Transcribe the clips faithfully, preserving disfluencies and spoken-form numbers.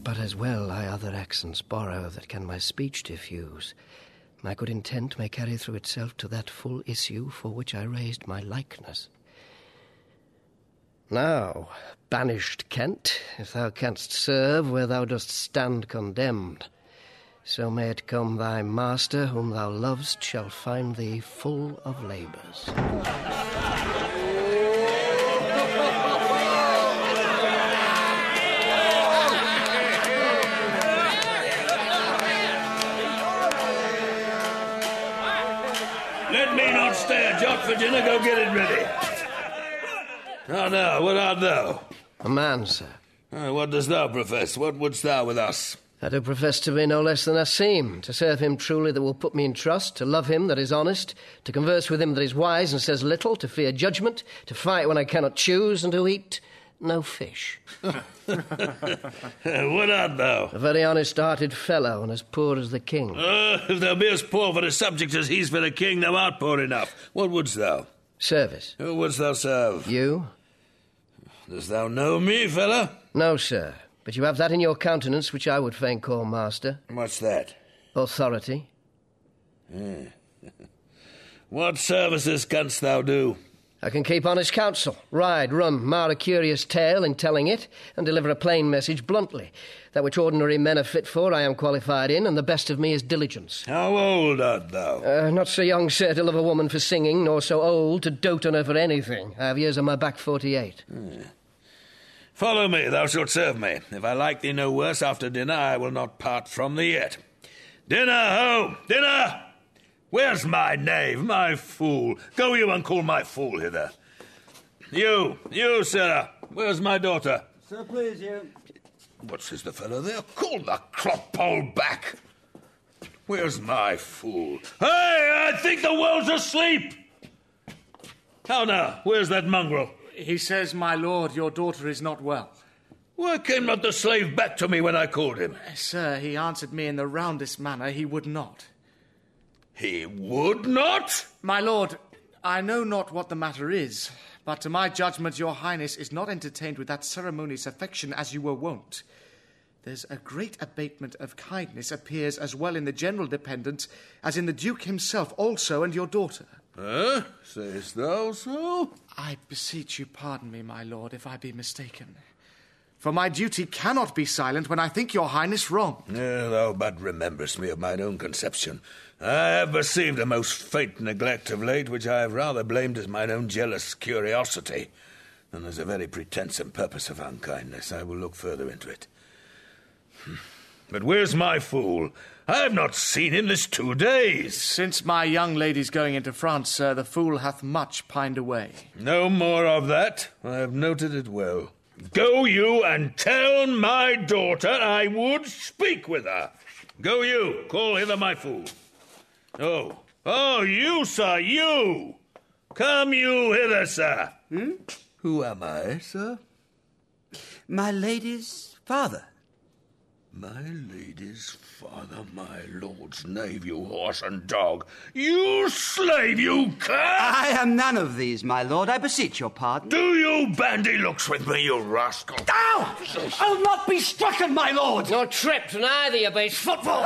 but as well I other accents borrow that can my speech diffuse. My good intent may carry through itself to that full issue for which I raised my likeness. Now, banished Kent, if thou canst serve where thou dost stand condemned, so may it come thy master, whom thou lovest, shall find thee full of labours. Let me not stay a jot for dinner, go get it ready. Now, now, what art thou? A man, sir. Uh, what dost thou profess? What wouldst thou with us? I do profess to be no less than Asim, to serve him truly that will put me in trust, to love him that is honest, to converse with him that is wise and says little, to fear judgment, to fight when I cannot choose, and to eat no fish. What art thou? A very honest-hearted fellow, and as poor as the king. Uh, if thou be as poor for a subject as he's for the king, thou art poor enough. What wouldst thou? Service. Who wouldst thou serve? You? Dost thou know me, fella? No, sir. But you have that in your countenance which I would fain call master. What's that? Authority. Hmm. What services canst thou do? I can keep honest counsel, ride, run, mar a curious tale in telling it, and deliver a plain message bluntly. That which ordinary men are fit for I am qualified in, and the best of me is diligence. How old art thou? Uh, not so young, sir, to love a woman for singing, nor so old to dote on her for anything. I have years on my back forty-eight. Hmm. Follow me, thou shalt serve me. If I like thee no worse after dinner, I will not part from thee yet. Dinner, ho! Dinner! Where's my knave, my fool? Go you and call my fool hither. You, you, sir, where's my daughter? Sir, please, you. What says the fellow there? Call the clop-pole back. Where's my fool? Hey, I think the world's asleep! How now, where's that mongrel? He says, my lord, your daughter is not well. Why came not the slave back to me when I called him? Sir, he answered me in the roundest manner he would not. He would not? My lord, I know not what the matter is, but to my judgment your highness is not entertained with that ceremonious affection as you were wont. There's a great abatement of kindness appears as well in the general dependent as in the duke himself also and your daughter. Eh? Sayest thou so? I beseech you pardon me, my lord, if I be mistaken. For my duty cannot be silent when I think your highness wrong. Yeah, thou but rememberest me of mine own conception. I have perceived a most faint neglect of late, which I have rather blamed as mine own jealous curiosity than as a very pretence and purpose of unkindness. I will look further into it. But where's my fool? I have not seen him this two days. Since my young lady's going into France, sir, the fool hath much pined away. No more of that. I have noted it well. Go you and tell my daughter I would speak with her. Go you, call hither my fool. Oh, oh, you, sir, you. Come you hither, sir. Hmm? Who am I, sir? My lady's father. My lady's father, my lord's knave, you horse and dog. You slave, you cur! I am none of these, my lord. I beseech your pardon. Do you bandy looks with me, you rascal? Ow! I'll not be strucken, my lord! Nor tripped, neither, you base football.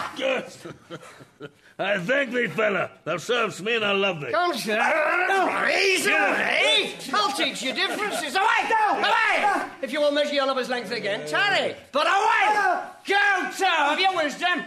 I thank thee, fella. Thou servest me and I love thee. Come, sir. Easy, eh? I'll teach you differences. Away! Away! If you will measure your lover's length again, tarry. But away! Go, sir, have your wisdom.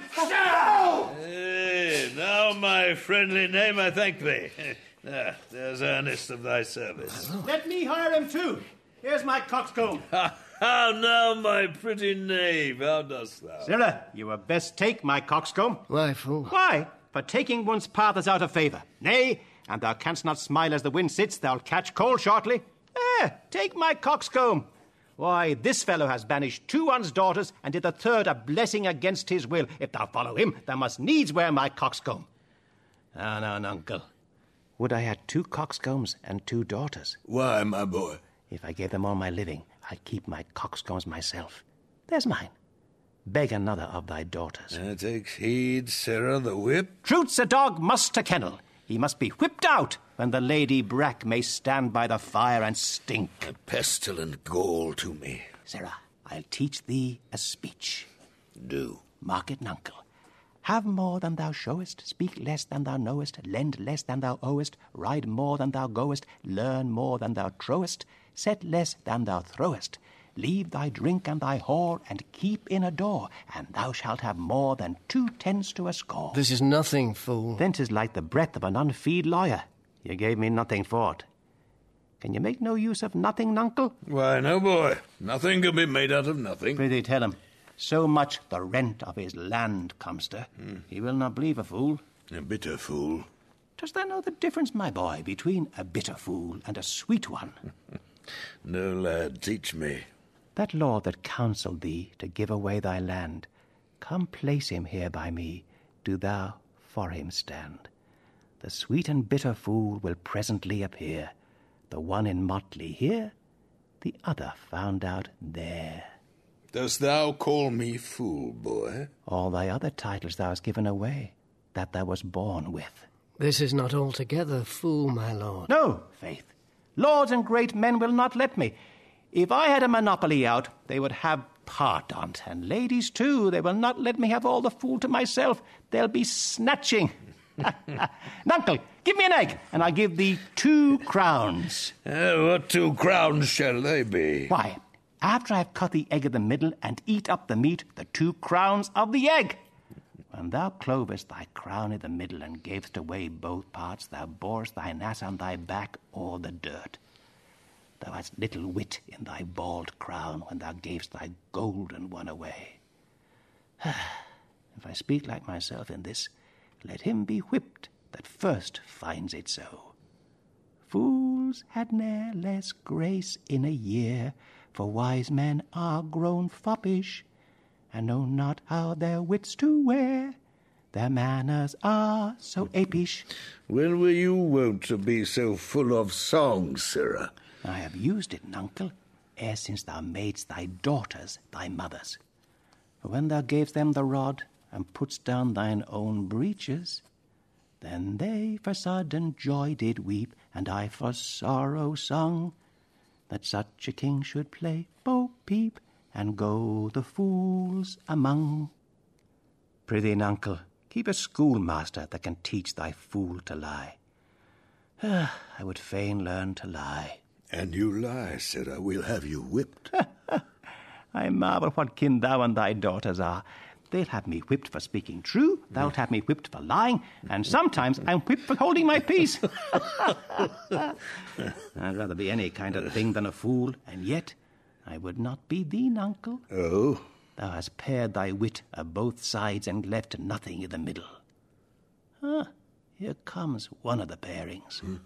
Hey, now, my friendly name, I thank thee. Ah, there's earnest of thy service. Let me hire him too. Here's my coxcomb. How now, my pretty knave, how dost thou? Sirrah, you had best take my coxcomb. Why, fool? Why? For taking one's path is out of favour. Nay, and thou canst not smile as the wind sits, thou'll catch cold shortly. Eh, take my coxcomb. Why, this fellow has banished two one's daughters, and did the third a blessing against his will. If thou follow him, thou must needs wear my coxcomb. Ah, no, no, uncle. Would I had two coxcombs and two daughters? Why, my boy? If I gave them all my living, I'd keep my coxcombs myself. There's mine. Beg another of thy daughters. Uh, take heed, Sarah, the whip. Truth's a dog must to kennel. He must be whipped out when the Lady Brack may stand by the fire and stink. A pestilent gall to me. Sarah, I'll teach thee a speech. Do. Mark it, nuncle. Have more than thou showest, speak less than thou knowest, lend less than thou owest, ride more than thou goest, learn more than thou trowest, set less than thou throwest. Leave thy drink and thy whore, and keep in a door, and thou shalt have more than two tens to a score. This is nothing, fool. Then 'tis like the breath of an unfeed lawyer. You gave me nothing for't. Can you make no use of nothing, nuncle? Why, no, boy. Nothing can be made out of nothing. Prithee tell him. So much the rent of his land comes to. Mm. He will not believe a fool. A bitter fool. Dost thou know the difference, my boy, between a bitter fool and a sweet one? No, lad, teach me. That lord that counselled thee to give away thy land, come place him here by me, do thou for him stand. The sweet and bitter fool will presently appear, the one in motley here, the other found out there. Dost thou call me fool, boy? All thy other titles thou hast given away, that thou wast born with. This is not altogether fool, my lord. No, faith. Lords and great men will not let me. If I had a monopoly out, they would have part on't, and ladies too. They will not let me have all the fool to myself. They'll be snatching. Nuncle, give me an egg, and I'll give thee two crowns. Uh, what two crowns shall they be? Why, after I've cut the egg in the middle and eat up the meat, the two crowns of the egg. When thou clovest thy crown in the middle and gavest away both parts, thou borest thine ass on thy back o'er the dirt. Thou hadst little wit in thy bald crown when thou gavest thy golden one away. If I speak like myself in this, let him be whipped that first finds it so. Fools had ne'er less grace in a year, for wise men are grown foppish, and know not how their wits to wear. Their manners are so apish. When were you wont to be so full of song, sirrah? I have used it, nuncle, ere since thou madest thy daughters thy mothers. For when thou gavest them the rod, and putst down thine own breeches, then they for sudden joy did weep, and I for sorrow sung, that such a king should play bo peep, and go the fools among. Prithee, nuncle, keep a schoolmaster that can teach thy fool to lie. I would fain learn to lie. And you lie, sirrah. We'll have you whipped. I marvel what kin thou and thy daughters are. They'll have me whipped for speaking true, thou'lt have me whipped for lying, and sometimes I'm whipped for holding my peace. I'd rather be any kind of thing than a fool, and yet I would not be thee, nuncle. Oh? Thou hast pared thy wit o' both sides and left nothing in the middle. Ah, here comes one of the pairings. Hmm.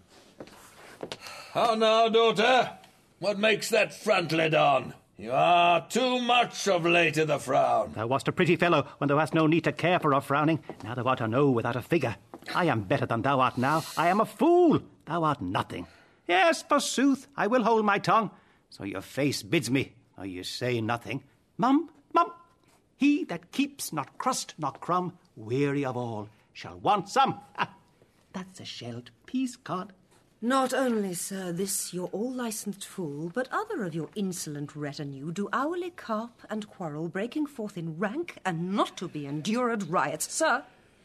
How now, daughter? What makes that frontlet on? You are too much of late i' the frown. Thou wast a pretty fellow when thou hast no need to care for a frowning. Now thou art a no without a figure. I am better than thou art now. I am a fool. Thou art nothing. Yes, forsooth, I will hold my tongue. So your face bids me, though you say nothing. Mum, mum, he that keeps not crust nor crumb, weary of all, shall want some. Ah, that's a shelled peas cod. Not only, sir, this your all-licensed fool, but other of your insolent retinue do hourly carp and quarrel, breaking forth in rank and not to be endured riots. Sir,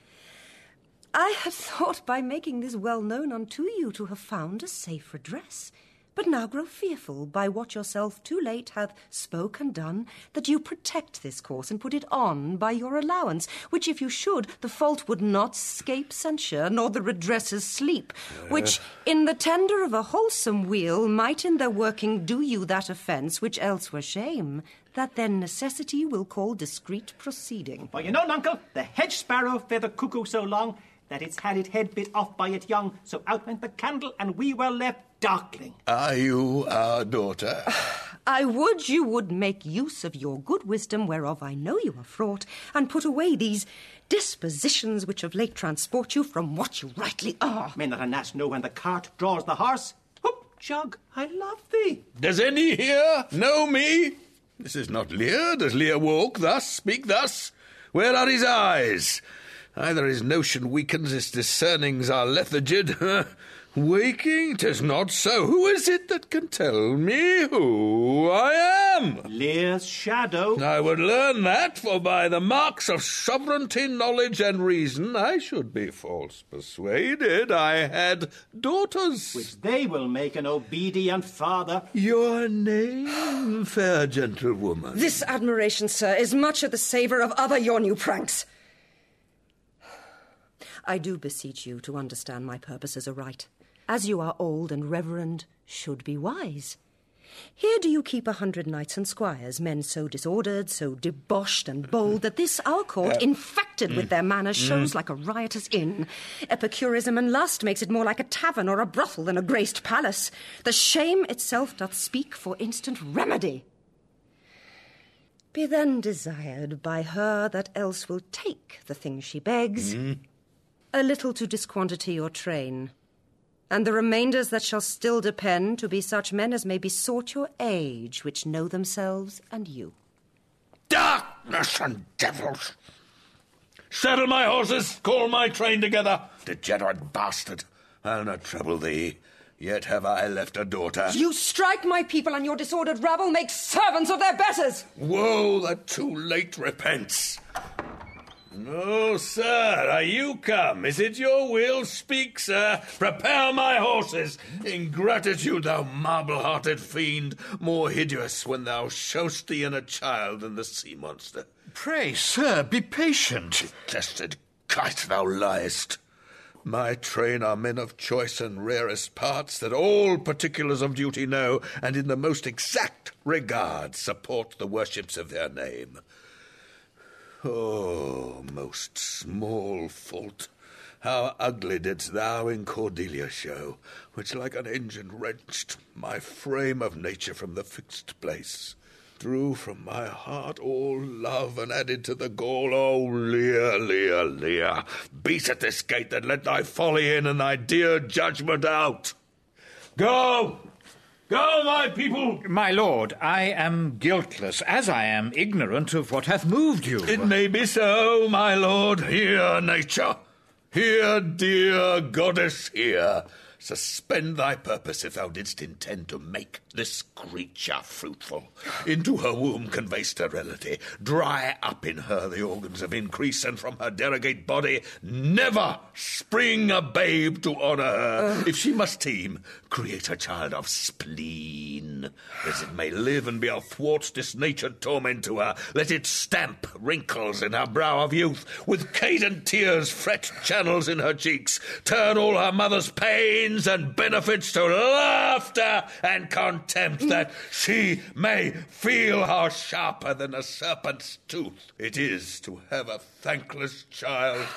I had thought by making this well known unto you to have found a safe redress, but now grow fearful by what yourself too late hath spoke and done, that you protect this course and put it on by your allowance, which if you should, the fault would not scape censure, nor the redressers sleep, uh. which in the tender of a wholesome weal might in their working do you that offence which else were shame, that then necessity will call discreet proceeding. For you know, nuncle, the hedge sparrow fare the cuckoo so long that it's had its head bit off by it young, so out went the candle, and we were left darkling. Are you our daughter? I would you would make use of your good wisdom, whereof I know you are fraught, and put away these dispositions which of late transport you from what you rightly are. May not an ass know when the cart draws the horse? Hoop, Jug, I love thee. Does any here know me? This is not Lear. Does Lear walk thus, speak thus? Where are his eyes? Either his notion weakens, his discernings are lethargid, Waking, 'tis not so. Who is it that can tell me who I am? Lear's shadow. I would learn that, for by the marks of sovereignty, knowledge, and reason, I should be false persuaded I had daughters. Which they will make an obedient father. Your name, fair gentlewoman? This admiration, sir, is much at the savour of other your new pranks. I do beseech you to understand my purposes aright. As you are old and reverend, should be wise. Here do you keep a hundred knights and squires, men so disordered, so debauched and bold, that this our court, uh, infected mm, with their manners, shows mm. like a riotous inn. Epicurism and lust makes it more like a tavern or a brothel than a graced palace. The shame itself doth speak for instant remedy. Be then desired by her that else will take the thing she begs, mm. a little to disquantity your train, and the remainders that shall still depend to be such men as may besort your age, which know themselves and you. Darkness and devils! Saddle my horses, call my train together. Degenerate bastard, I'll not trouble thee. Yet have I left a daughter. You strike my people, and your disordered rabble make servants of their betters. Woe that too late repents. No, sir, are you come? Is it your will? Speak, sir. Prepare my horses. Ingratitude, thou marble-hearted fiend, more hideous when thou show'st thee in a child than the sea monster. Pray, sir, be patient. Detested kite, thou liest. My train are men of choice and rarest parts, that all particulars of duty know, and in the most exact regard support the worships of their name. Oh, most small fault, how ugly didst thou in Cordelia show, which like an engine wrenched my frame of nature from the fixed place, drew from my heart all love, and added to the gall. Oh, Lear, Lear, Lear, beat at this gate that let thy folly in and thy dear judgment out. Go! Go, my people! My lord, I am guiltless, as I am ignorant of what hath moved you. It may be so, my lord. Hear, nature. Hear, dear goddess, hear. Suspend thy purpose if thou didst intend to make this creature fruitful. Into her womb convey sterility. Dry up in her the organs of increase, and from her derogate body never spring a babe to honour her. Uh. If she must teem, create a child of spleen, as it may live and be a thwart disnatured torment to her. Let it stamp wrinkles in her brow of youth, with cadent tears fret channels in her cheeks, turn all her mother's pain and benefits to laughter and contempt, that she may feel how sharper than a serpent's tooth it is to have a thankless child.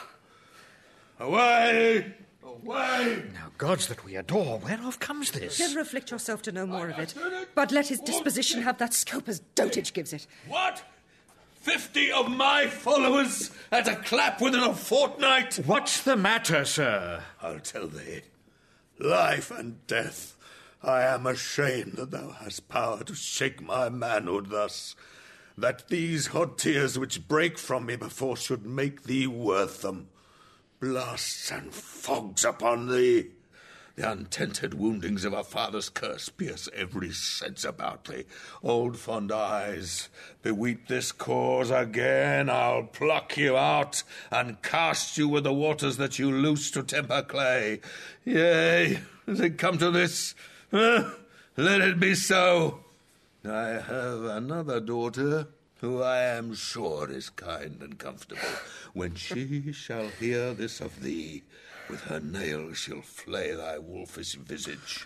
Away! Away! Now, gods that we adore, whereof comes this? Never afflict yourself to know more of it, but let his disposition have that scope as dotage gives it. What? Fifty of my followers at a clap within a fortnight? What's the matter, sir? I'll tell thee. Life and death, I am ashamed that thou hast power to shake my manhood thus, that these hot tears which break from me before should make thee worth them. Blasts and fogs upon thee! The untented woundings of a father's curse pierce every sense about thee. Old fond eyes, beweep this cause again. I'll pluck you out and cast you with the waters that you loose to temper clay. Yea, has it come to this? Uh, let it be so. I have another daughter, who I am sure is kind and comfortable. When she shall hear this of thee, with her nails she'll flay thy wolfish visage.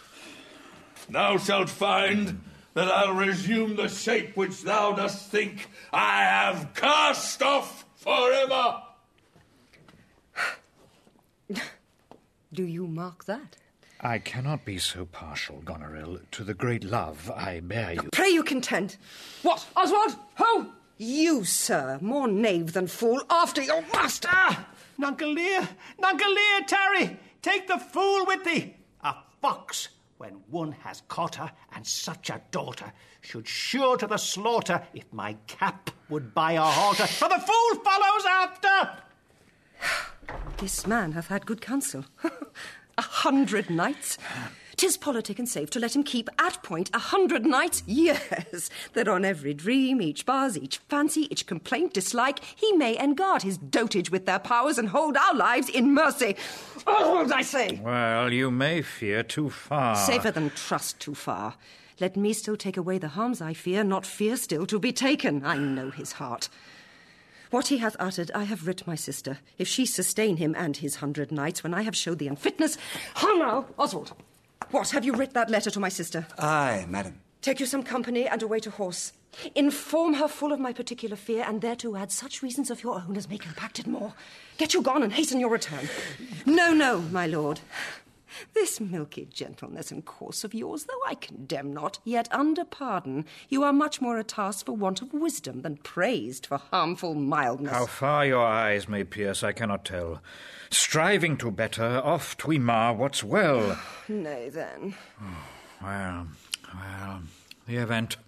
Thou shalt find that I'll resume the shape which thou dost think I have cast off forever. Do you mark that? I cannot be so partial, Goneril, to the great love I bear you. Pray you contend. What, Oswald? Who? You, sir, more knave than fool, after your master. Ah! Nuncle Lear, Nuncle Lear, tarry! Take the fool with thee! A fox, when one has caught her, and such a daughter, should sure to the slaughter, if my cap would buy a halter, for the fool follows after! This man hath had good counsel. A hundred knights? 'Tis politic and safe to let him keep at point a hundred knights, yes, that on every dream, each buzz, each fancy, each complaint, dislike, he may enguard his dotage with their powers and hold our lives in mercy. Oh, I say! Well, you may fear too far. Safer than trust too far. Let me still take away the harms I fear, not fear still to be taken. I know his heart. What he hath uttered, I have writ my sister. If she sustain him and his hundred knights, when I have showed the unfitness... How now, Oswald? What, have you writ that letter to my sister? Aye, madam. Take you some company and away to horse. Inform her full of my particular fear, and thereto add such reasons of your own as may compact it more. Get you gone and hasten your return. No, no, my lord. This milky gentleness and course of yours, though I condemn not, yet under pardon, you are much more a task for want of wisdom than praised for harmful mildness. How far your eyes may pierce, I cannot tell. Striving to better, oft we mar what's well. Nay, then. Well, well, the event.